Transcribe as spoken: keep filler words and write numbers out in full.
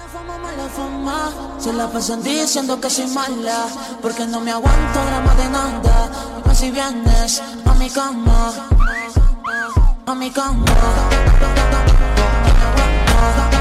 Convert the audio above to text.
fama, mala fama, se la pasan diciendo que soy mala, porque no me aguanto gramo de nada. Y más si vienes a mi cama, a mi cama, no me aguanto.